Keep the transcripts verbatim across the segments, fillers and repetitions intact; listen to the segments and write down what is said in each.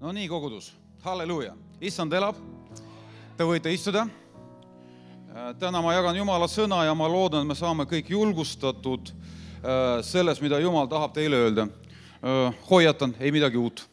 No nii, kogudus. Halleluuja. Issand elab. Te võite istuda. Täna ma jagan Jumala sõna ja ma loodan, et me saame kõik julgustatud selles, mida Jumal tahab teile öelda. Hoiatan, ei midagi uut.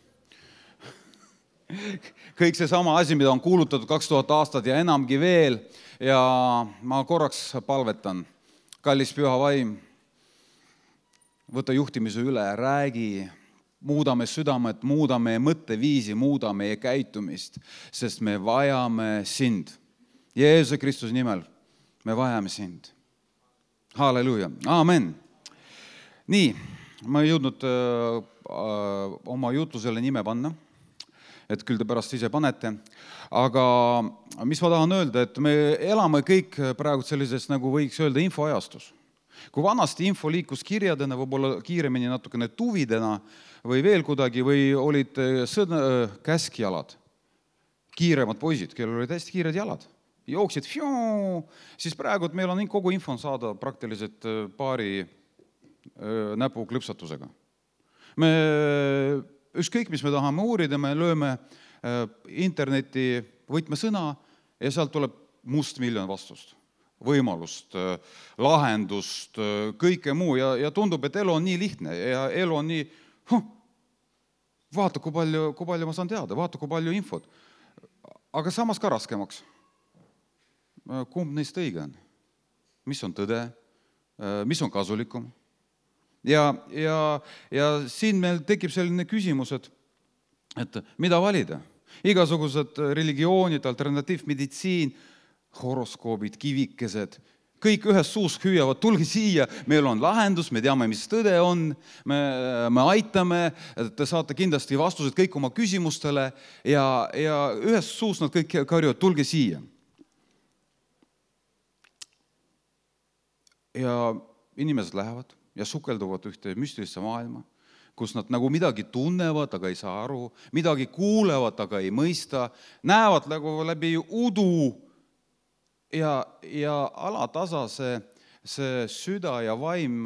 Kõik see sama asi, mida on kuulutatud kaks tuhat aastat ja enamgi veel. Ja ma korraks palvetan. Kallis püha vaim, võta juhtimise üle, räägi, muudame südamet, muudame mõtteviisi, muudame meie käitumist, sest me vajame sind. Jeesuse Kristuse nimel me vajame sind. Halleluuja. Aamen. Nii, ma ei jõudnud äh, oma jutlusele nime panna, et küll te pärast ise panete. Aga mis ma tahan öelda, et me elame kõik praegu sellises, nagu võiks öelda, infoajastus. Kui vanasti info liikus kirjadena, võib-olla kiiremini natukene tuvidena või veel kuidagi, või olid sõna, käskjalad, kiiremad poisid, kellel olid hästi kiired jalad, jooksid, fiu, siis praegu meil on kogu info on saada praktiliselt paari näpu klõpsatusega. Me, ükskõik, mis me tahame uurida, me lööme interneti võtmesõna ja sealt tuleb must miljon vastust, võimalust, lahendust, kõike muu ja, ja tundub, et elu on nii lihtne ja elu on nii, huh, vaata, kui palju, kui palju ma saan teada, vaata, kui palju infot, aga samas ka raskemaks. Kumb neist õige on? Mis on tõde? Mis on kasulikum? Ja, ja, ja siin meil tekib selline küsimus, et, et mida valida? Igasugused religioonid, alternatiivmeditsiin, horoskoobid, kivikesed, kõik ühes suus hüüavad, tulge siia, meil on lahendus, me teame, mis tõde on, me, me aitame, te saate kindlasti vastused kõik oma küsimustele ja, ja ühes suus nad kõik karjuvad, tulge siia. Ja inimesed lähevad ja sukelduvad ühte müstilisse maailma, kus nad nagu midagi tunnevad, aga ei saa aru, midagi kuulevad, aga ei mõista, näevad nagu läbi udu ja, ja alatasa see, see süda ja vaim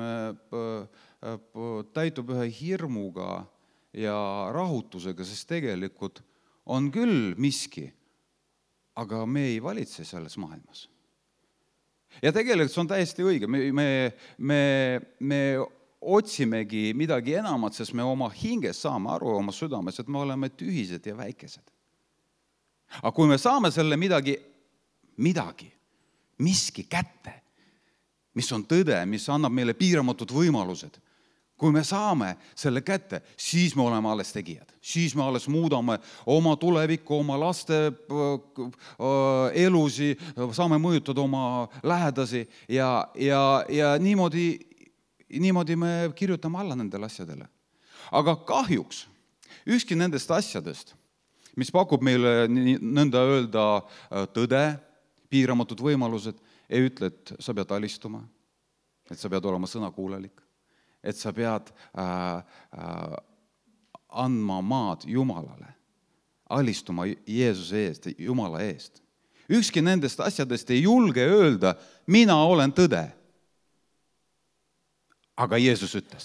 täitub ühe hirmuga ja rahutusega, sest tegelikult on küll miski, aga me ei valitse selles maailmas. Ja tegelikult see on täiesti õige, me, me, me, me otsimegi midagi enamat, sest me oma hinges saame aru oma südames, et me oleme tühised ja väikesed. Aga kui me saame selle midagi, midagi, miski kätte, mis on tõde, mis annab meile piiramatud võimalused, kui me saame selle kätte, siis me oleme alles tegijad. Siis me alles muudame oma tulevikku, oma laste elusi, saame mõjutada oma lähedasi ja, ja, ja niimoodi Niimoodi me kirjutame alla nendele asjadele. Aga kahjuks ükski nendest asjadest, mis pakub meile nõnda öelda tõde, piiramatud võimalused, ei ütle, et sa pead alistuma, et sa pead olema sõnakuulelik, et sa pead äh, äh, andma maad Jumalale, alistuma Jeesuse eest, Jumala eest. Ükski nendest asjadest ei julge öelda, mina olen tõde. Aga Jeesus ütles.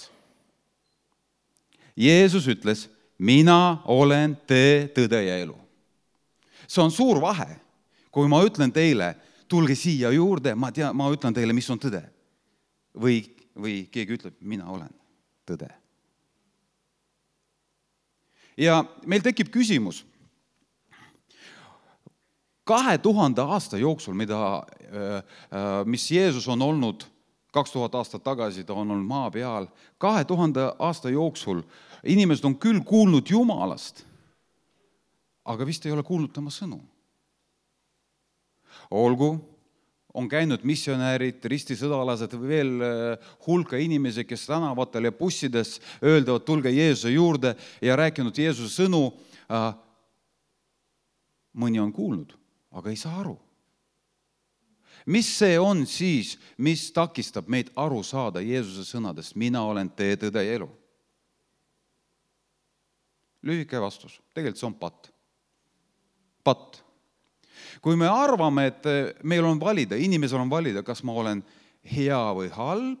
Jeesus ütles, mina olen tee, tõde ja elu. See on suur vahe. Kui ma ütlen teile, tulge siia juurde, ma, tea, ma ütlen teile, mis on tõde. Või, või keegi ütleb, mina olen tõde. Ja meil tekib küsimus. Kahe tuhande aasta jooksul, mida, mis Jeesus on olnud kaks tuhat aastat tagasi, ta on olnud maa peal. Kahe tuhande aasta jooksul inimesed on küll kuulnud Jumalast, aga vist ei ole kuulnud tema sõnu. Olgu, on käinud missionäärid, ristisõdalased, veel hulka inimesi, kes tänavatel ja bussides öeldavad, tulge Jeesuse juurde ja rääkinud Jeesuse sõnu. Mõni on kuulnud, aga ei saa aru. Mis see on siis, mis takistab meid aru saada Jeesuse sõnadest? Mina olen tee, tõde ja elu. Lühike vastus. Tegelikult see on patt. Patt. Kui me arvame, et meil on valida, inimesel on valida, kas ma olen hea või halb,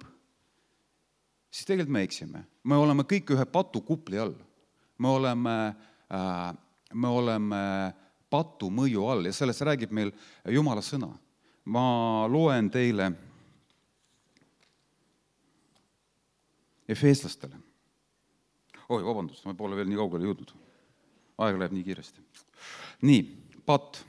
siis tegelikult me eksime. Me oleme kõik ühe patu kupli all. Me oleme äh, me oleme patu mõju all ja sellest räägib meil Jumala sõna. Ma loen teile Efeeslastele. Oi, vabandust, ma pole veel nii kaugele jõudnud. Aeg läheb nii kiiresti. Nii, pat.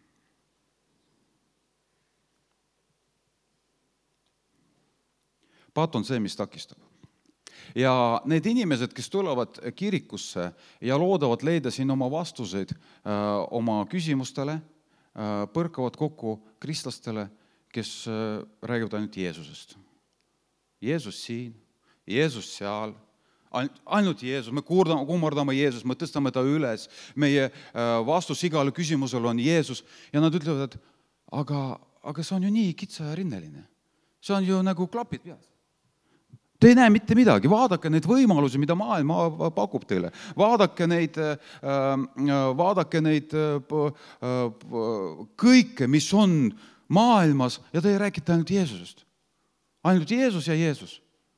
Pat on see, mis takistab. Ja need inimesed, kes tulevad kirikusse ja loodavad leida siin oma vastuseid äh, oma küsimustele, äh, põrkavad kokku kristlastele, kes äh, räägivad ainult Jeesusest. Jeesus siin, Jeesus seal, ainult Jeesus, me kummardame Jeesus, me tõstame ta üles, meie äh, vastus igale küsimusele on Jeesus ja nad ütlevad, et aga, aga see on ju nii kitsa ja rinneline. See on ju nagu klapid peas. Te ei näe mitte midagi, vaadake neid võimalusi, mida maailm pakub teile. Vaadake neid, vaadake neid kõike, mis on maailmas ja te räägite ainult Jeesusest. Ainult Jeesus ja Jeesus.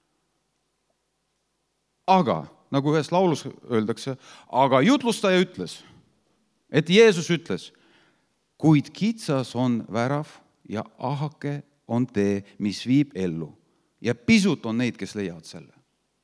Aga, nagu ühes laulus öeldakse, aga jutlustaja ütles, et Jeesus ütles, kuid kitsas on värav ja ahake on tee, mis viib ellu. Ja pisut on neid, kes leiavad selle.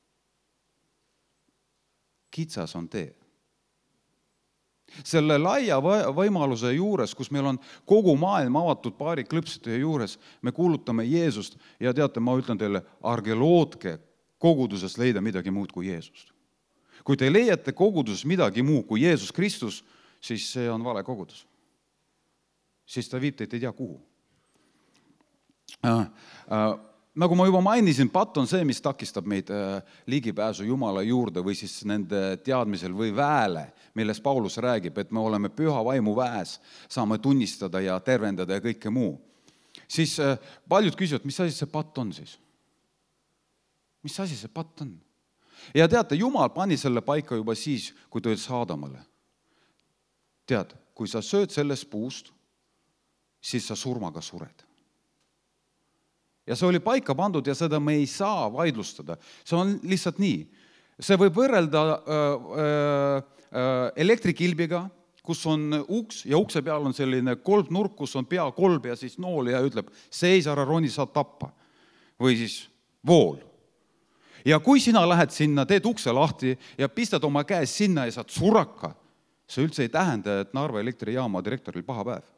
Kitsas on tee. Selle laia võimaluse juures, kus meil on kogu maailm avatud paari klõpside juures, me kuulutame Jeesust ja teate, ma ütlen teile, ärge lootke koguduses leida midagi muud kui Jeesust. Kui te leiate koguduses midagi muud kui Jeesus Kristus, siis see on vale kogudus. Siis ta viib teid ei tea kuhu. Äh, äh, Nagu ma juba mainisin, pat on see, mis takistab meid ligipääsu Jumala juurde või siis nende teadmisel või väele, milles Paulus räägib, et me oleme püha vaimu väes, saame tunnistada ja tervendada ja kõike muu. Siis paljud küsivad, mis asi see pat on siis? Mis asi see pat on? Ja teate, Jumal pani selle paika juba siis, kui ta ütles Aadamale. Tead, kui sa sööd sellest puust, siis sa surmaga sured. Ja see oli paika pandud ja seda me ei saa vaidlustada. See on lihtsalt nii. See võib võrrelda äh, äh, elektrikilbiga, kus on uks ja ukse peal on selline kolbnurk, kus on pea kolb ja siis nool ja ütleb, seis, ära roni, saad tappa. Või siis vool. Ja kui sina lähed sinna, teed ukse lahti ja pistad oma käes sinna ja saad suraka, see üldse ei tähenda, et Narva elektrijaama direktoril paha päev.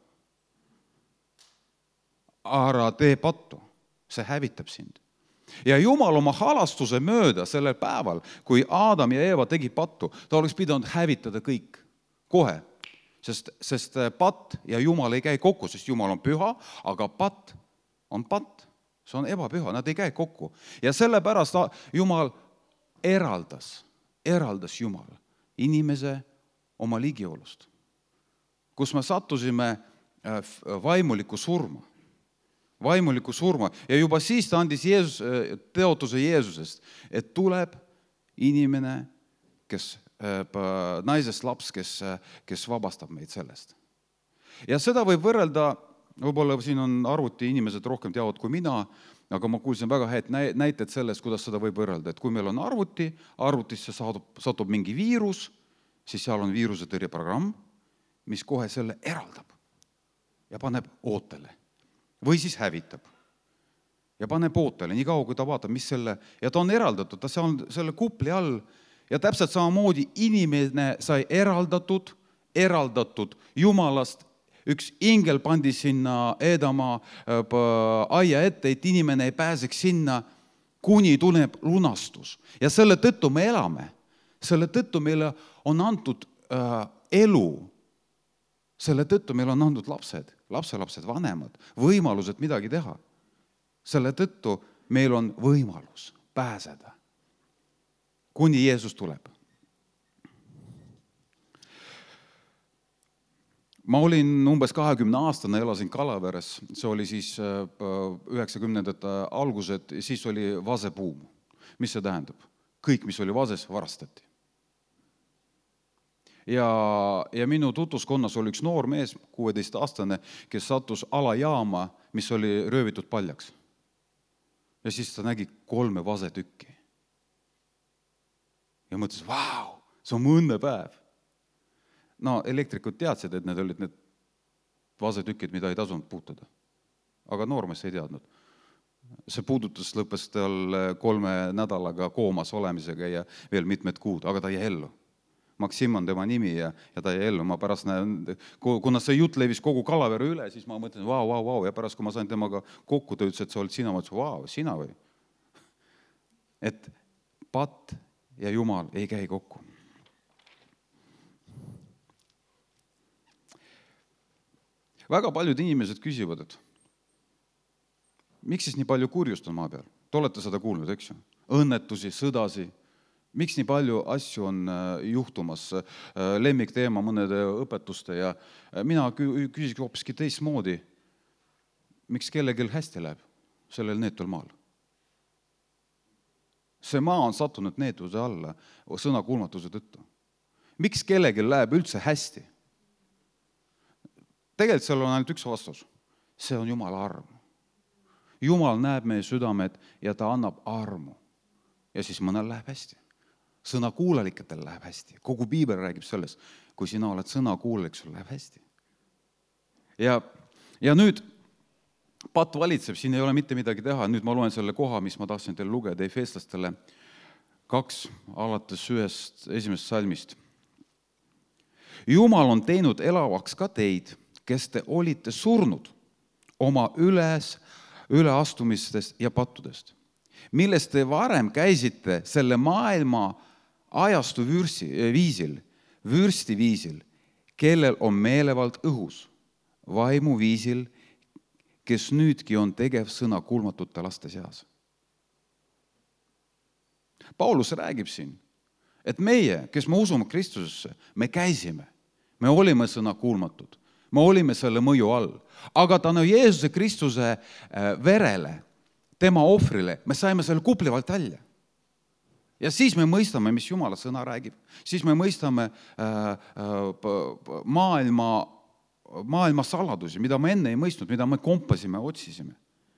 Ära tee pattu. See hävitab sind. Ja Jumal oma halastuse mööda sellel päeval, kui Aadam ja Eeva tegi pattu, ta oleks pidanud hävitada kõik kohe. Sest, sest patt ja Jumal ei käi kokku, sest Jumal on püha, aga patt on patt. See on ebapüha, nad ei käi kokku. Ja sellepärast Jumal eraldas, eraldas Jumal inimese oma ligiolust, kus me sattusime vaimuliku surma. vaimuliku surma. Ja juba siis ta andis Jeesus, teotuse Jeesusest, et tuleb inimene, kes, naisest laps, kes, kes vabastab meid sellest. Ja seda võib võrrelda, võib-olla siin on arvuti inimesed rohkem teavad kui mina, aga ma kuulsin väga head näited sellest, kuidas seda võib võrrelda. Et kui meil on arvuti, arvutisse satub, satub mingi viirus, siis seal on viiruse tõrjeprogramm, mis kohe selle eraldab ja paneb ootele. Või siis hävitab ja paneb ootele, nii kaua, kui ta vaatab, mis selle, ja ta on eraldatud, ta on selle kupli all ja täpselt samamoodi inimene sai eraldatud, eraldatud Jumalast, üks ingel pandi sinna Eedama aia ette, et inimene ei pääseks sinna, kuni tuleb lunastus. Ja selle tõttu me elame, selle tõttu meile on antud äh, elu, selle tõttu meil on antud lapsed, lapselapsed, vanemad, võimalused midagi teha. Selle tõttu meil on võimalus pääseda, kuni Jeesus tuleb. Ma olin umbes kahekümne aastane, elasin Kalaveres, see oli siis üheksakümnendate algused, siis oli vasebuum. Mis see tähendab? Kõik, mis oli vases, varastati. Ja, ja minu tutvuskonnas oli üks noor mees, kuueteist aastane, kes sattus alajaama, mis oli röövitud paljaks. Ja siis ta nägi kolme vasetükki. Ja mõtles, vau, see on mu õnnepäev. no elektrikud teadsid, et need olid need vasetükid, mida ei tasunud puutuda. Aga noormees ei teadnud. See puudutus lõppes tal kolme nädalaga koomas olemisega ja veel mitmed kuud, aga ta jäi ellu. Maksim on tema nimi ja, ja ta jäi ellu. Ma pärast näen, kuna see jutt levis kogu Kalaveru üle, siis ma mõtlen, vau, vau, vau, ja pärast, kui ma sain temaga kokku, ta ütles, et see olid sina, ma ütlesin, vau, sina või? Et patt ja Jumal ei käi kokku. Väga paljud inimesed küsivad, et miks siis nii palju kurjust on maa peal? Te olete seda kuulnud, eks ju? Õnnetusi, sõdasi. Miks nii palju asju on juhtumas? Lemmikteema mõnede õpetuste ja mina küsiks hoopiski teistmoodi. Miks kellelgi hästi läheb sellel neetul maal? See maa on sattunud neetuse alla sõnakuulmatuse tõttu. Miks kellelgi läheb üldse hästi? Tegelikult seal on ainult üks vastus. See on Jumala arm. Jumal näeb meie südamed ja ta annab armu. Ja siis mõnel läheb hästi. Sõna kuuleliketel läheb hästi. Kogu piibel räägib sellest, kui sina oled sõna kuulelik, sul läheb hästi. Ja, ja nüüd patt valitseb, siin ei ole mitte midagi teha. Nüüd ma loen selle koha, mis ma tahtsin teile lugeda Efeslastele kaks, alates ühest esimesest salmist. Jumal on teinud elavaks ka teid, kes te olite surnud oma üles, üleastumistest ja pattudest, millest te varem käisite selle maailma ajastu vürsi, viisil, vürsti viisil, kellel on meelevald õhus, vaimu viisil, kes nüüdki on tegev sõna kuulmatute laste seas. Paulus räägib siin, et meie, kes me usume Kristusesse, me käisime, me olime sõna kuulmatud, me olime selle mõju all, aga tänu Jeesuse Kristuse verele, tema ohvrile, me saime selle kuplivalt välja. Ja siis me mõistame, mis Jumala sõna räägib. Siis me mõistame maailma, maailma saladusi, mida me enne ei mõistnud, mida me kompasime, otsisime.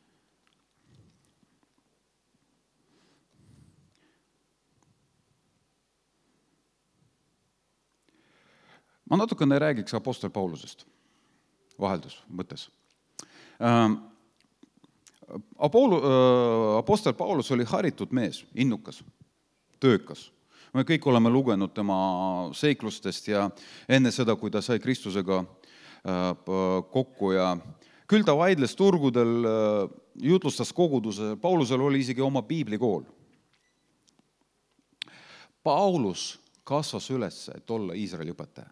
Ma natukene räägiks apostel Paulusest vaheldus mõttes. Apostel Paulus oli haritud mees, innukas, töökas. Me kõik oleme lugenud tema seiklustest ja enne seda, kui ta sai Kristusega kokku ja küll ta vaidles turgudel, jutlustas koguduse. Paulusel oli isegi oma piiblikool. Paulus kasvas üles, et olla Iisraeli õpetaja.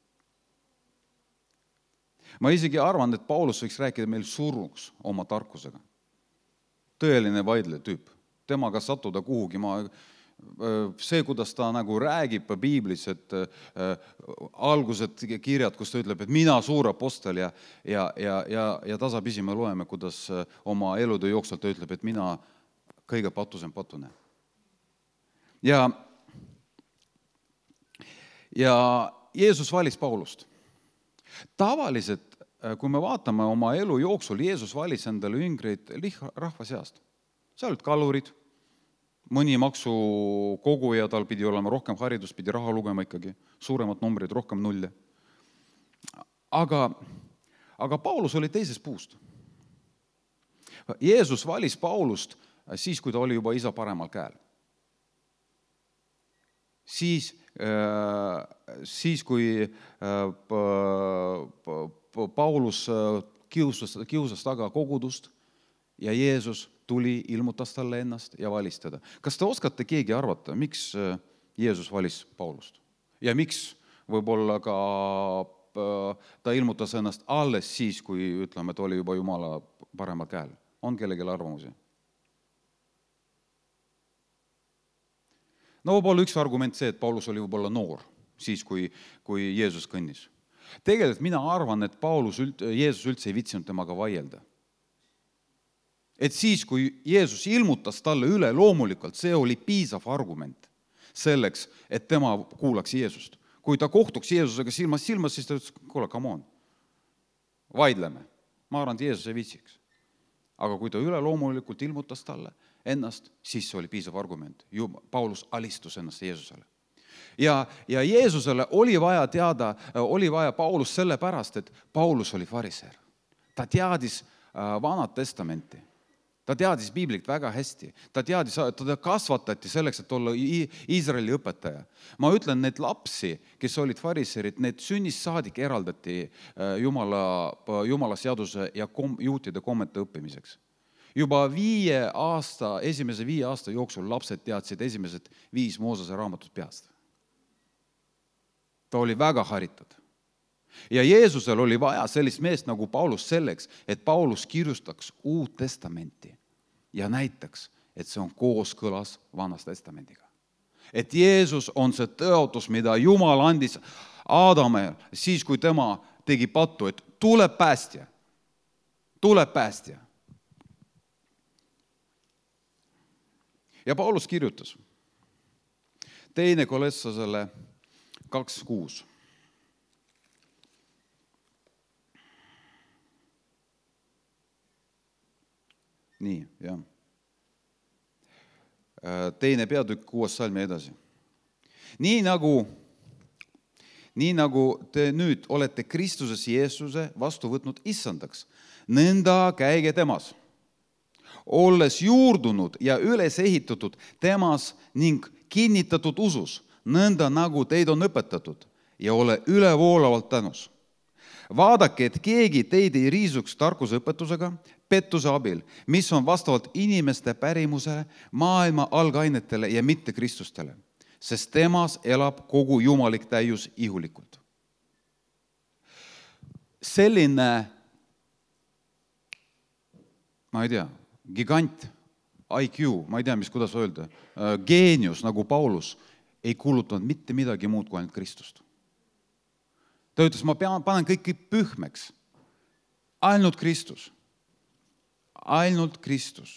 Ma isegi arvan, et Paulus võiks rääkida meil surnuks oma tarkusega. Tõeline vaidle tüüp. Temaga sattuda kuhugi. Ma, see, kuidas ta nagu räägib piiblis, et algused kirjad, kus ta ütleb, et mina suur apostel ja, ja, ja, ja, ja tasapisi me loeme, kuidas oma elutöö jooksvalt ta ütleb, et mina kõige patusem patune. Ja, ja Jeesus valis Paulust. Tavaliselt, kui me vaatame oma elu jooksul, Jeesus valis endale üngreid rahva seast. Seal olid kalurid, mõni maksu koguja, tal pidi olema rohkem haridust, pidi raha lugema ikkagi, suuremad numbrid, rohkem nulle. Aga, aga Paulus oli teisest puust. Jeesus valis Paulust siis, kui ta oli juba isa paremal käel. Siis, siis kui Paulus kiusas, kiusas taga kogudust ja Jeesus tuli, ilmutas talle ennast ja valis teda. Kas te oskate keegi arvata, miks Jeesus valis Paulust? Ja miks võib-olla ka ta ilmutas ennast alles siis, kui ütleme, et oli juba Jumala paremal käel? On kellelgi arvamusi? No võib-olla üks argument see, et Paulus oli võib-olla noor, siis kui, kui Jeesus kõnnis. Tegelikult mina arvan, et Paulus, Jeesus üldse ei vitsinud temaga vaielda. Et siis, kui Jeesus ilmutas talle üle loomulikult, see oli piisav argument selleks, et tema kuulaks Jeesust. Kui ta kohtuks Jeesusega silmas silmas, siis ta ütles, kuule, come on, vaidleme. Ma arvan, et Jeesus ei vitsiks. Aga kui ta üle loomulikult ilmutas talle ennast, siis see oli piisav argument. Paulus alistus ennast Jeesusele. Ja, ja Jeesusele oli vaja teada, oli vaja Paulus sellepärast, et Paulus oli fariseer. Ta teadis Vanat testamenti. Ta teadis Piiblit väga hästi. Ta teadis, teda kasvatati selleks, et olla Iisraeli õpetaja. Ma ütlen, need lapsi, kes olid fariseerid, need sünnist saadik eraldati Jumala, Jumala seaduse ja kom, juutide kommete õppimiseks. Juba viie aasta, esimese viie aasta jooksul lapsed teadsid esimesed viis Moosese raamatut peast. Ta oli väga haritud. Ja Jeesusel oli vaja sellist meest nagu Paulus selleks, et Paulus kirjustaks uut testamenti ja näitaks, et see on kooskõlas Vanas testamendiga. Et Jeesus on see tõotus, mida Jumal andis Aadamele siis, kui tema tegi pattu, et tuleb päästja. Tuleb päästja. Ja Paulus kirjutas teine Kolossasele kaks kuus. Nii, jah. Teine peatükk kuues salmi edasi. Nii nagu, nii nagu te nüüd olete Kristuses Jeesuse vastu võtnud issandaks, nõnda käige temas, olles juurdunud ja üles ehitatud temas ning kinnitatud usus, nõnda nagu teid on õpetatud ja ole ülevoolavalt tänus. Vaadake, et keegi teid ei riisuks tarkusõpetusega, pettuse abil, mis on vastavalt inimeste pärimusele, maailma algainetele ja mitte Kristustele, sest temas elab kogu jumalik täius ihulikult. Selline, ma ei tea, gigant, I Q, ma ei tea, mis kuidas öelda, geenius nagu Paulus ei kulutanud mitte midagi muud kui ainult Kristust. Ta ütles, ma pean, panen kõik pühmeks. Ainult Kristus. Ainult Kristus.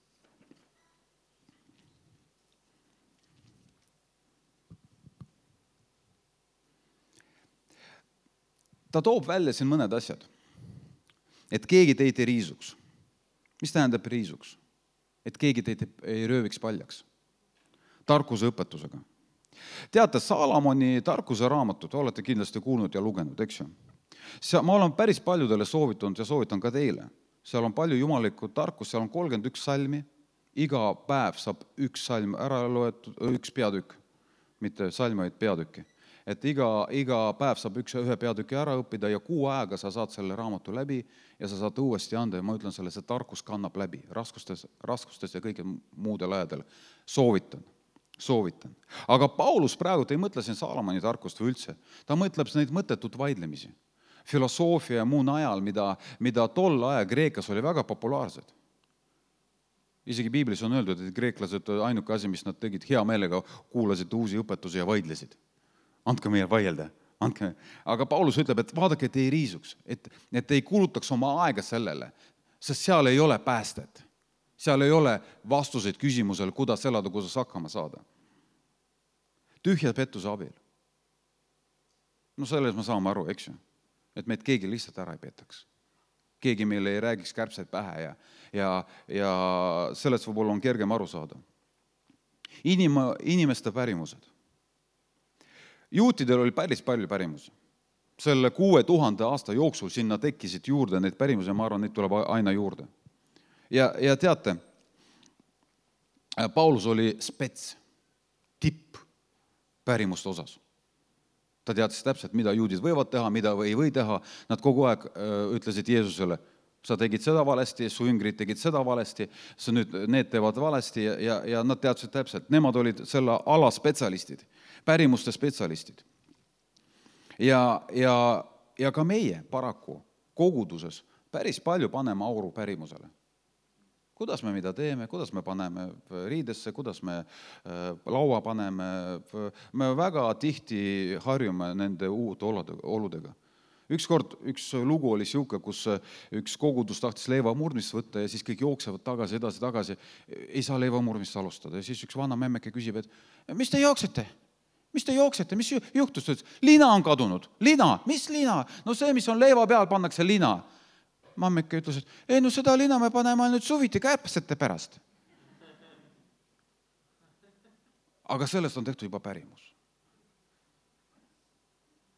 Ta toob välja siin mõned asjad. Et keegi teid ei riisuks. Mis tähendab riisuks? Et keegi teid ei rööviks paljaks. Tarkuse õpetusega. Teate, Salomoni tarkuse raamatut olete kindlasti kuulnud ja lugenud, eks ju? Ma olen päris paljudele soovitanud ja soovitan ka teile. Seal on palju jumalikku tarkust, seal on kolmkümmend üks salmi, iga päev saab üks salm ära loetud, üks peatükk, mitte salm, vaid peatükki. Et iga, iga päev saab üks ühe peatüki ära õppida ja kuu aega sa saad selle raamatu läbi ja sa saad uuesti anda ja ma ütlen selle, see tarkus kannab läbi raskustes, raskustes ja kõige muudel ajadel. Soovitan. Soovitan. Aga Paulus praegu ei mõtle siin Salomoni tarkust või üldse. Ta mõtleb neid mõttetut vaidlemisi. Filosoofia ja muun ajal, mida, mida tol aja Kreekas oli väga populaarsed. Isegi Piiblis on öeldud, et kreeklased ainuke asi, mis nad tegid, hea meelega kuulasid uusi õpetusi ja vaidlesid. Andke meie vaielda. Andke. Aga Paulus ütleb, et vaadake, et ei riisuks, et, et ei kulutaks oma aega sellele, sest seal ei ole päästet. Seal ei ole vastuseid küsimusele, kuidas elada, kuidas hakkama saada. Tühja pettuse abil. No selles me saame aru, eks ju, et meid keegi lihtsalt ära ei petaks. Keegi meile ei räägiks kärbseid pähe ja, ja, ja sellest võib-olla on kergem aru saada. Inim, inimeste pärimused. Juutidel oli päris palju pärimusi. Selle kuue tuhande aasta jooksul sinna tekkisid juurde neid pärimusi, ma arvan, neid tuleb aina juurde. Ja, ja teate, Paulus oli spets, tipp pärimuste osas. Ta teadis täpselt, mida juudid võivad teha, mida ei või teha. Nad kogu aeg ütlesid Jeesusele, sa tegid seda valesti, su jüngrid tegid seda valesti, sa nüüd need teevad valesti ja, ja, ja nad teadsid täpselt. Nemad olid selle ala spetsialistid, pärimuste spetsialistid. Ja, ja, ja ka meie paraku koguduses päris palju paneme auru pärimusele. Kuidas me mida teeme, kuidas me paneme riidesse, kuidas me laua paneme. Me väga tihti harjume nende uute oludega. Üks kord, üks lugu oli siuke, kus üks kogudus tahtis leivamurmist võtta ja siis kõik jooksevad tagasi, edasi, tagasi. Ei saa leivamurmist alustada. Ja siis üks vana memmeke küsib, et mis te jooksete? Mis te jooksete? Mis juhtus? Lina on kadunud. Lina? Mis lina? No see, mis on leiva peal, pannakse lina. Mammeke ütles, et ei, no seda lina me paneme ainult suviti kärbsete pärast. Aga sellest on tehtud juba pärimus.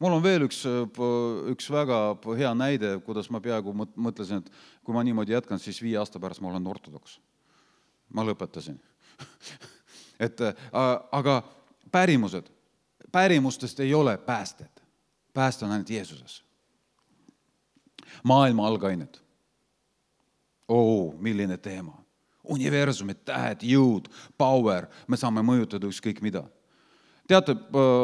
Mul on veel üks, üks väga hea näide, kuidas ma peaaegu mõtlesin, et kui ma niimoodi jätkan, siis viie aasta pärast ma olen ortodoks. Ma lõpetasin. et, aga pärimused, pärimustest ei ole päästed. Pääst on ainult Jeesuses. Maailma algained. Oo, milline teema. Universumid, tähed, jõud, power, me saame mõjutada ükskõik mida. Teate,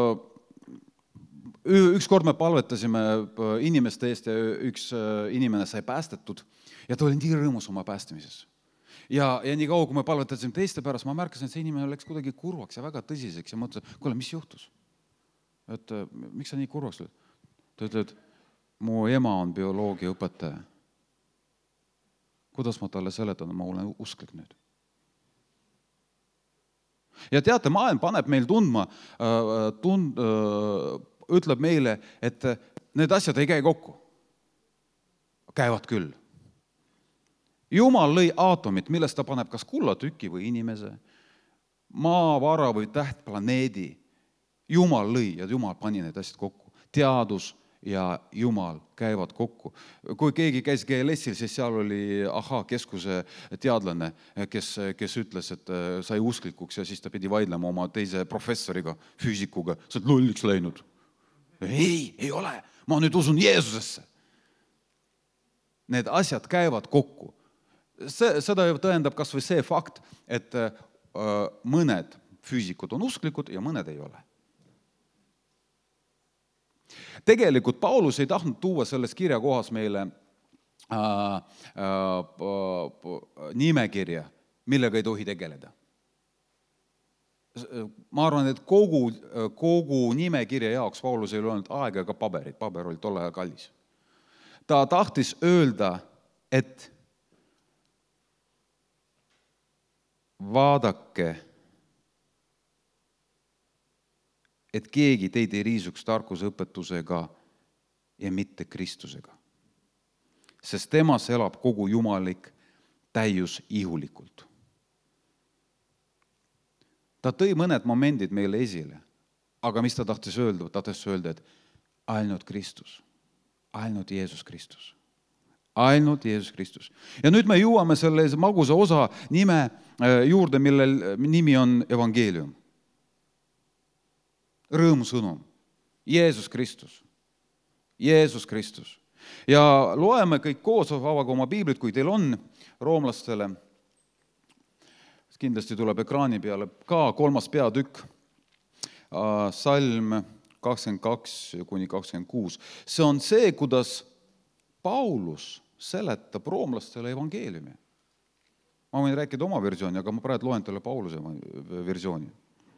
üks kord me palvetasime inimeste eest ja üks inimene sai päästetud ja ta oli nii rõõmus oma päästemises. Ja, ja nii kaua, kui me palvetasime teiste pärast, ma märkasin, et see inimene läks kuidagi kurvaks ja väga tõsiseks ja mõtlesin, kuule, mis juhtus? Et miks sa nii kurvaks lööd? Ta ütleb, et mu ema on bioloogia õpetaja. Kuidas ma talle seletan, ma olen usklik nüüd? Ja teate, maailm paneb meil tundma, tund, ütleb meile, et need asjad ei käi kokku. Käivad küll. Jumal lõi aatomit, millest ta paneb kas kullatüki või inimese, maavara või tähtplaneedi. Jumal lõi ja Jumal pani need asjad kokku. Teadus ja Jumal käivad kokku. Kui keegi käis G L S-il, siis seal oli aha, keskuse teadlane, kes, kes ütles, et sai usklikuks ja siis ta pidi vaidlema oma teise professoriga, füüsikuga. Sa oled lolliks läinud. Ei, ei ole. Ma nüüd usun Jeesusesse. Need asjad käivad kokku. See, seda tõendab kas või see fakt, et mõned füüsikud on usklikud ja mõned ei ole. Tegelikult Paulus ei tahtnud tuua selles kirja kohas meile äh, äh, nimekirja, millega ei tohi tegeleda. Ma arvan, et kogu, kogu nimekirja jaoks Paulus ei olnud aega ega paberit. Paber oli tolle ajal kallis. Ta tahtis öelda, et vaadake, et keegi teid ei riisuks tarkusõpetusega ja mitte Kristusega. Sest temas elab kogu jumalik täius ihulikult. Ta tõi mõned momendid meile esile, aga mis ta tahtis öelda? Ta tahtis öelda, et ainult Kristus, ainult Jeesus Kristus, ainult Jeesus Kristus. Ja nüüd me jõuame selle magusa osa nime juurde, millel nimi on evangeelium. Rõõmusõnum. Jeesus Kristus. Jeesus Kristus. Ja loeme kõik koos, avaga oma piiblit, kui teil on roomlastele. Kindlasti tuleb ekraani peale ka kolmas peatükk, salm kakskümmend kaks kuni kakskümmend kuus. See on see, kuidas Paulus seletab roomlastele evangeeliumi. Ma võin rääkida oma versiooni, aga ma praegu loen teile Pauluse versiooni.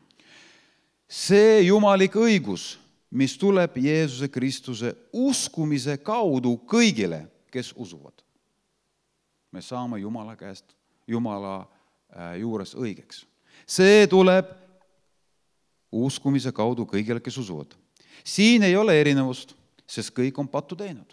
See jumalik õigus, mis tuleb Jeesuse Kristuse uskumise kaudu kõigile, kes usuvad. Me saame Jumala käest, Jumala juures õigeks. See tuleb uskumise kaudu kõigile, kes usuvad. Siin ei ole erinevust, sest kõik on pattu teinud.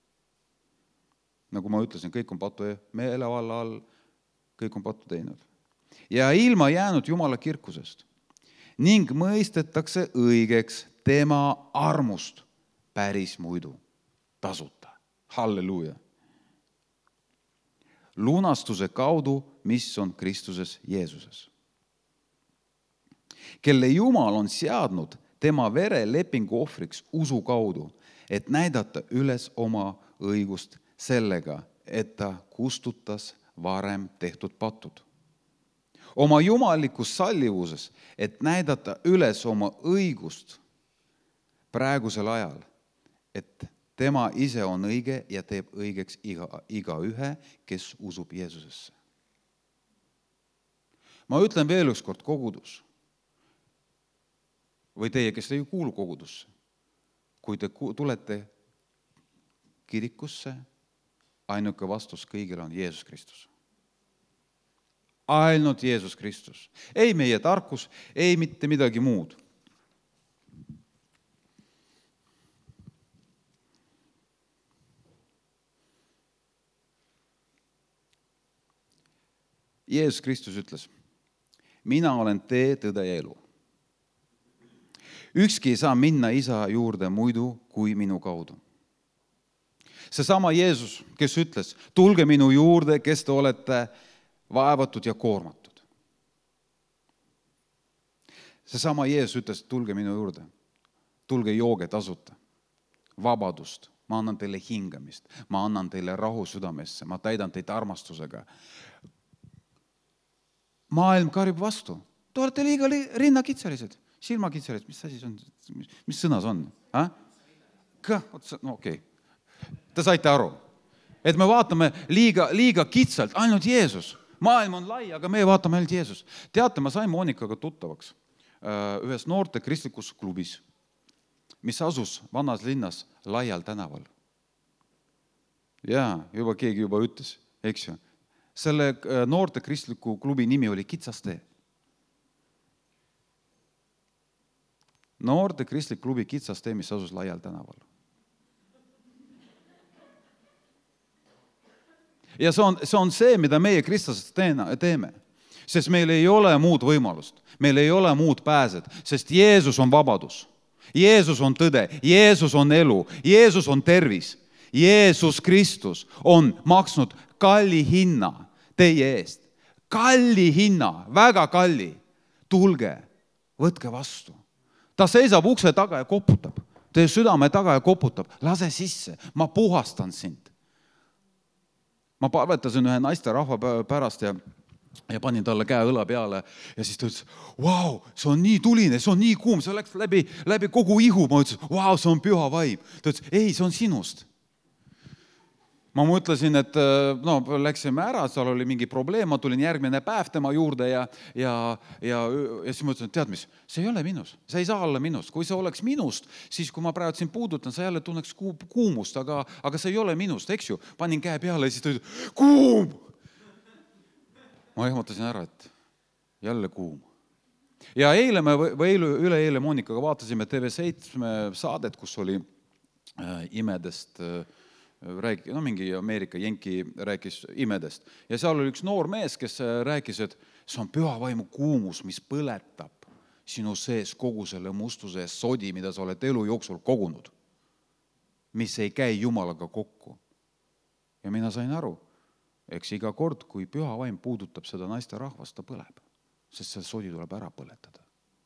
Nagu ma ütlesin, kõik on pattu meelevalla all, kõik on pattu teinud. Ja ilma jäänud Jumala kirkusest. Ning mõistetakse õigeks tema armust päris muidu tasuta. Halleluuja. Lunastuse kaudu, mis on Kristuses Jeesuses. Kelle Jumal on seadnud tema vere lepingu ohvriks usu kaudu, et näidata üles oma õigust sellega, et ta kustutas varem tehtud patud. Oma jumalikus sallivuses, et näidata üles oma õigust praegusel ajal, et tema ise on õige ja teeb õigeks iga, iga ühe, kes usub Jeesusesse. Ma ütlen veel üks kord kogudus, või teie, kes te ei kuulu kogudusse, kui te tulete kirikusse, ainuke vastus kõigile on Jeesus Kristus. Ainult Jeesus Kristus. Ei meie tarkus, ei mitte midagi muud. Jeesus Kristus ütles, mina olen tee, tõde ja elu. Ükski ei saa minna isa juurde muidu kui minu kaudu. Seesama Jeesus, kes ütles, tulge minu juurde, kes te olete vaevatud ja koormatud. Seesama Jeesus ütles, tulge minu juurde, tulge jooge tasuta, vabadust, ma annan teile hingamist, ma annan teile rahu südamesse, ma täidan teid armastusega. Maailm karjub vastu, te olete liiga rinnakitsalised, silmakitsalised, mis asi see on, mis, mis sõna see on? Ha? Ka, no okei. Okay. Te saite aru, et me vaatame liiga, liiga kitsalt, ainult Jeesus. Maailm on lai, aga me vaatame ainult Jeesus. Teate, ma sain Monikaga tuttavaks ühes noorte kristlikus klubis, mis asus vanas linnas Laial tänaval. Jaa, juba keegi juba ütles, eks ju. Selle noorte kristliku klubi nimi oli Kitsastee. Noorte kristlik klubi Kitsastee, mis asus Laial tänaval. Ja see on, see on see, mida meie kristlased teeme, sest meil ei ole muud võimalust, meil ei ole muud pääsed, sest Jeesus on vabadus, Jeesus on tõde, Jeesus on elu, Jeesus on tervis, Jeesus Kristus on maksnud kalli hinna teie eest, kalli hinna, väga kalli, tulge, võtke vastu. Ta seisab ukse taga ja koputab, teie südame taga ja koputab, lase sisse, ma puhastan sind. Ma palvetasin ühe naiste rahva pärast ja, ja panin talle käe õla peale ja siis ta ütles, vau, see on nii tuline, see on nii kuum, see läks läbi, läbi kogu ihu. Ma ütlesin, vau, see on püha vaim. Ta ütles, ei, see on sinust. Ma mõtlesin, et no, läksime ära, seal oli mingi probleem, ma tulin järgmine päev tema juurde ja, ja, ja, ja siis ma ütlesin, et tead mis, see ei ole minust, see ei saa olla minust. Kui see oleks minust, siis kui ma praegu siin puudutan, sa jälle tunneks kuumust, aga, aga see ei ole minust, eks ju. Panin käe peale ja siis ta ütles, kuum! Ma ehmatasin ära, et jälle kuum. Ja eile me, või üle eile Monikaga vaatasime T V seitse saadet, kus oli äh, imedest äh, räägi, no mingi Ameerika jenki rääkis imedest. Ja seal oli üks noor mees, kes rääkis, et see on püha vaimu kuumus, mis põletab sinu sees kogu selle mustuse ja sodi, mida sa oled elu jooksul kogunud, mis ei käi Jumalaga kokku. Ja mina sain aru, eks iga kord, kui püha vaim puudutab seda naiste rahvast, ta põleb, sest see sodi tuleb ära põletada.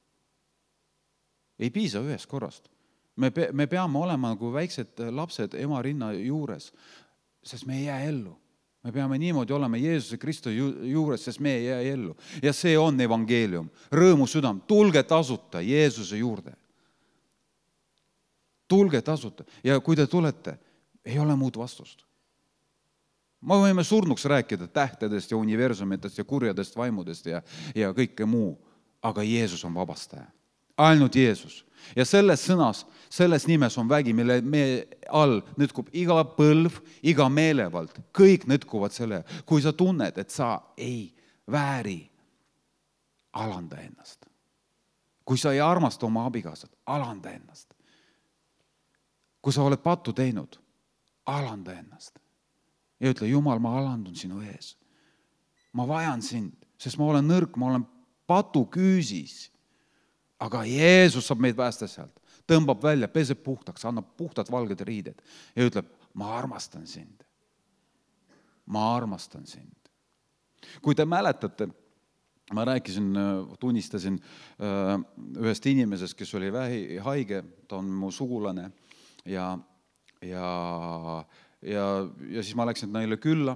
Ei piisa ühest korrast. Me, pe- me peame olema nagu väiksed lapsed ema rinna juures, sest me ei jää ellu. Me peame niimoodi olema Jeesuse Kristuse juures, sest me ei jää ellu. Ja see on evangeelium. Rõõmu südam. Tulge tasuta Jeesuse juurde. Tulge tasuta. Ja kui te tulete, ei ole muud vastust. Me võime surnuks rääkida tähtedest ja universumitest ja kurjadest vaimudest ja, ja kõike muu. Aga Jeesus on vabastaja. Ainult Jeesus. Ja selles sõnas, selles nimes on vägi, mille me all nõtkub iga põlv, iga meelevald. Kõik nõtkuvad selle. Kui sa tunned, et sa ei vääri, alanda ennast. Kui sa ei armasta oma abikaasat, alanda ennast. Kui sa oled pattu teinud, alanda ennast. Ja ütle, Jumal, ma alandun sinu ees. Ma vajan sind, sest ma olen nõrk, ma olen patu küüsis. Aga Jeesus saab meid päästa sealt. Tõmbab välja, peseb puhtaks, annab puhtad valged riided ja ütleb, ma armastan sind. Ma armastan sind. Kui te mäletate, ma rääkisin, tunnistasin ühest inimesest, kes oli vähi haige, ta on mu sugulane ja, ja, ja, ja siis ma läksin neile külla.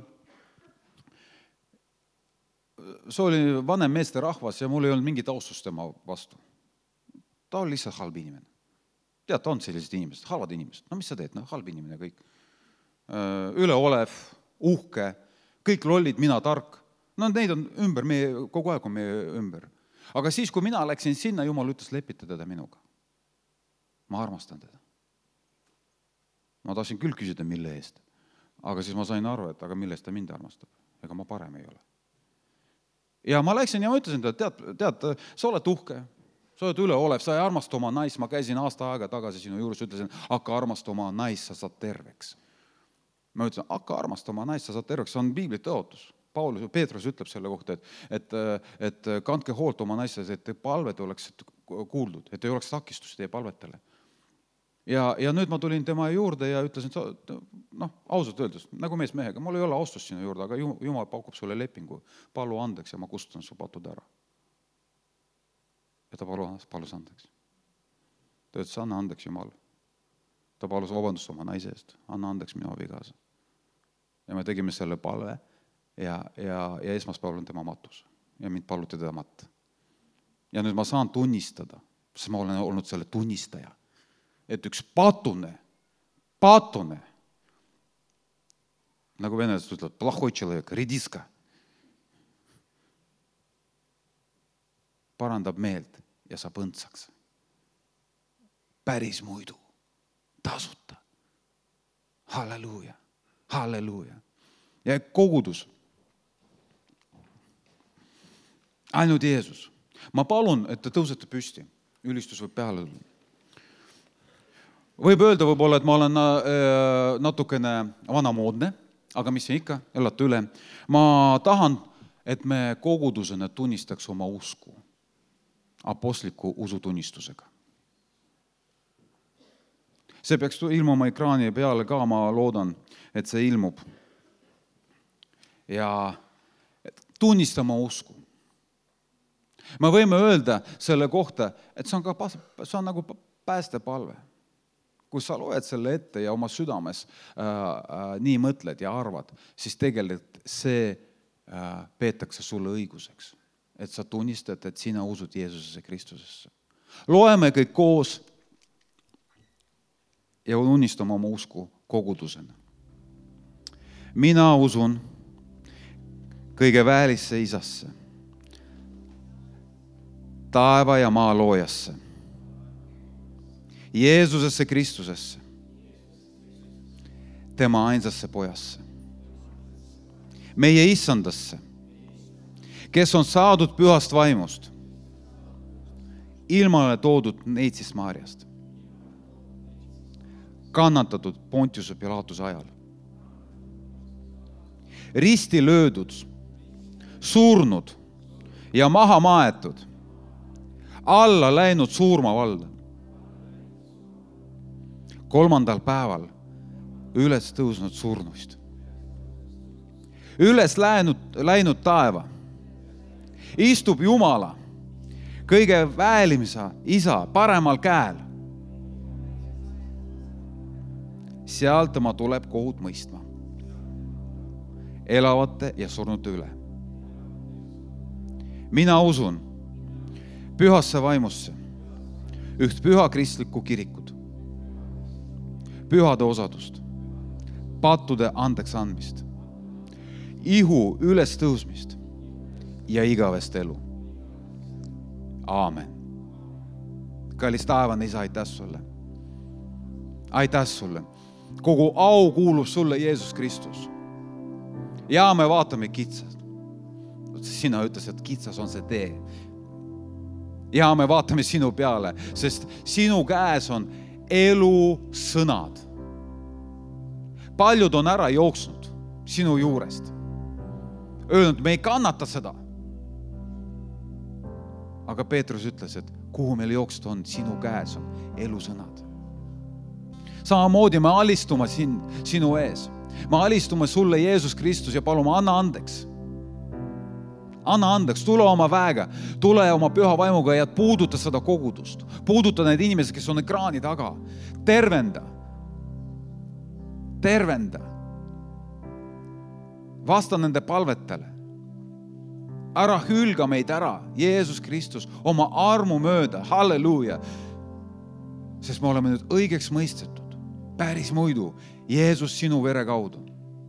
See oli vanem meeste rahvas ja mul ei olnud mingi taustust tema vastu. Ta oli lihtsalt halb inimene. Tead, ta on sellised inimesed, halvad inimesed. No mis sa teed? No, halb inimene kõik. Üleolev, uhke, kõik lollid, mina tark. No neid on ümber, meie, kogu aeg on meie ümber. Aga siis, kui mina läksin sinna, Jumal ütles lepita teda minuga. Ma armastan teda. Ma tahtsin küll küsida, mille eest. Aga siis ma sain aru, et aga mille eest ta mind armastab. Ega ma parem ei ole. Ja ma läksin ja ma ütlesin, et tead, tead, sa oled uhke. Sa oled üleolev, sa ei armasta oma nais, ma käisin aasta aega tagasi sinu juures, ütlesin, hakka armasta oma nais, sa saad terveks. Ma ütlesin, hakka armasta oma nais, sa saad terveks, see on piibli tõotus. Paulus, Peetrus ütleb selle kohta, et, et, et kandke hoolt oma naistes, et palved oleks, et kuuldud, et ei oleks takistust teie palvetele. Ja, ja nüüd ma tulin tema juurde ja ütlesin, noh, ausalt öeldes, nagu mees mehega, mul ei ole austust sinu juurde, aga Jumal pakub sulle lepingu, palu andeks ja ma kustutan su patud ära. Ja ta palus, palus andeks. Ta ütles, anna andeks Jumal. Ta palus vabandust oma naise eest, anna andeks minu abikaasa. Ja me tegime selle palve ja, ja, ja esmaspäeval on tema matus ja mind paluti teda matta. Ja nüüd ma saan tunnistada, sest ma olen olnud selle tunnistaja, et üks patune, patune, nagu venelased ütlevad, plahoi človek, rediska, parandab meelt ja saab õndsaks. Päris muidu, tasuta. Halleluuja, halleluuja. Ja kogudus. Ainult Jeesus. Ma palun, et te tõusete püsti. Ülistus võib peale tulla. Võib öelda võib-olla, et ma olen natukene vanamoodne, aga mis see ikka, elate üle. Ma tahan, et me kogudusena tunnistaks oma usku apostliku usutunnistusega. See peaks ilmuma ekraani peale ka, ma loodan, et see ilmub. Ja tunnistama usku. Me võime öelda selle kohta, et see on, ka, see on nagu päästepalve. Kui sa loed selle ette ja oma südames äh, äh, nii mõtled ja arvad, siis tegelikult see äh, peetakse sulle õiguseks, et sa tunnistad, et sina usud Jeesusesse Kristusesse. Loeme kõik koos ja unnistame oma usku kogudusena. Mina usun kõige väälisse isasse, taeva ja maa loojasse, Jeesusesse Kristusesse, tema ainsasse pojasse, meie issandasse, kes on saadud pühast vaimust, ilmale toodud Neitsist Maarjast, kannatatud Pontiuse Pilatuse ajal, risti löödud, surnud ja maha maetud, alla läinud surmavalda. Kolmandal päeval üles tõusnud surnuist. Üles läinud, läinud taeva. Istub Jumala, kõige väälimisa isa paremal käel. Seal tema tuleb kohut mõistma. Elavate ja surnute üle. Mina usun pühasse vaimusse, üht püha kristlikku kirikut, pühade osadust, pattude andeks andmist, ihu üles tõusmist ja igavest elu. Aamen. Kallis taevane isa, aitäh sulle. Aitäh sulle. Kogu au kuulub sulle, Jeesus Kristus. Ja me vaatame kitsas. Sina ütles, et kitsas on see tee. Ja me vaatame sinu peale, sest sinu käes on elu sõnad. Paljud on ära jooksnud sinu juurest. Öelnud, me ei kannata seda. Aga Peetrus ütles, et kuhu meil jooksnud on, sinu käes on elu sõnad. Samamoodi me alistume sin, sinu ees. Me alistume sulle, Jeesus Kristus, ja palume, anna andeks. Anna andeks, tule oma väega, tule oma püha vaimuga ja puuduta seda kogudust. Puuduta need inimesed, kes on ekraani taga. Tervenda. Tervenda. Vasta nende palvetele. Ära hülga meid ära, Jeesus Kristus, oma armu mööda. Halleluuja. Sest me oleme nüüd õigeks mõistetud. Päris muidu, Jeesus sinu vere kaudu.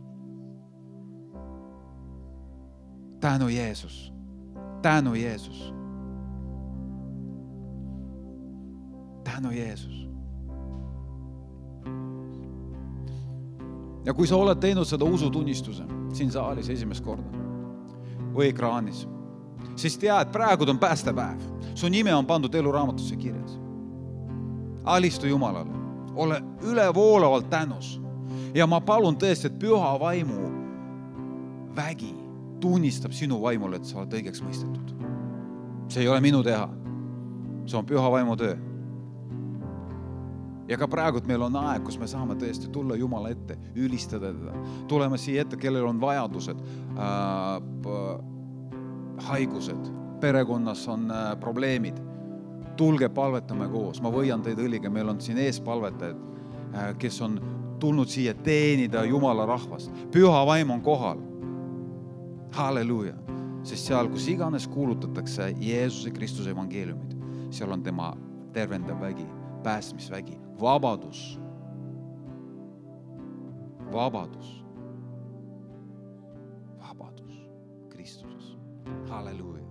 Tänu Jeesus. Tänu Jeesus. Tänu Jeesus. Ja kui sa oled teinud seda usutunnistuse siin saalis esimest korda või ekraanis, siis tea, et praegu on päästepäev. Su nime on pandud eluraamatusse kirjas. Alistu Jumalale. Ole ülevoolavalt tänus. Ja ma palun tõesti, et püha vaimu vägi tunnistab sinu vaimule, et sa oled õigeks mõistetud. See ei ole minu teha. see on püha vaimu töö. Ja ka praegu meil on aeg, kus me saame tõesti tulla Jumala ette, ülistada teda. Tuleme siia ette, kellel on vajadused, äh, haigused, perekonnas on äh, probleemid. Tulge, palvetame koos. Ma võian teid õliga, meil on siin ees palvetajad, äh, kes on tulnud siia teenida Jumala rahvast. Püha vaim on kohal. Halleluja. Sest seal, kus iganes kuulutatakse Jeesuse Kristuse evangeeliumid, seal on tema tervendav vägi, päästmisvägi, vabadus. Vabadus. Vabadus Kristuses. Halleluja.